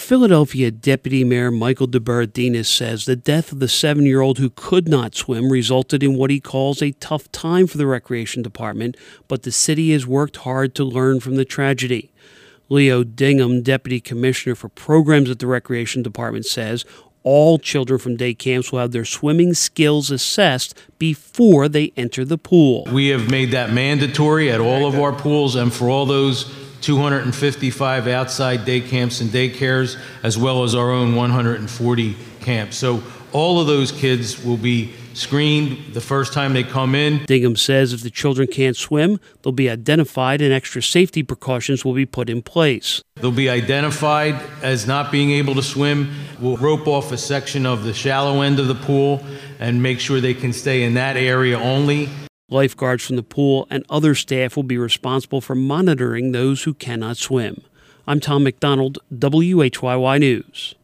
Philadelphia Deputy Mayor Michael DeBerardinis says the death of the 7-year-old who could not swim resulted in what he calls a tough time for the Recreation Department, but the city has worked hard to learn from the tragedy. Leo Dingham, Deputy Commissioner for Programs at the Recreation Department, says all children from day camps will have their swimming skills assessed before they enter the pool. We have made that mandatory at all of our pools and for all those 255 outside day camps and daycares, as well as our own 140 camps. So all of those kids will be screened the first time they come in. Dingham says if the children can't swim, they'll be identified and extra safety precautions will be put in place. They'll be identified as not being able to swim. We'll rope off a section of the shallow end of the pool and make sure they can stay in that area only. Lifeguards from the pool and other staff will be responsible for monitoring those who cannot swim. I'm Tom McDonald, WHYY News.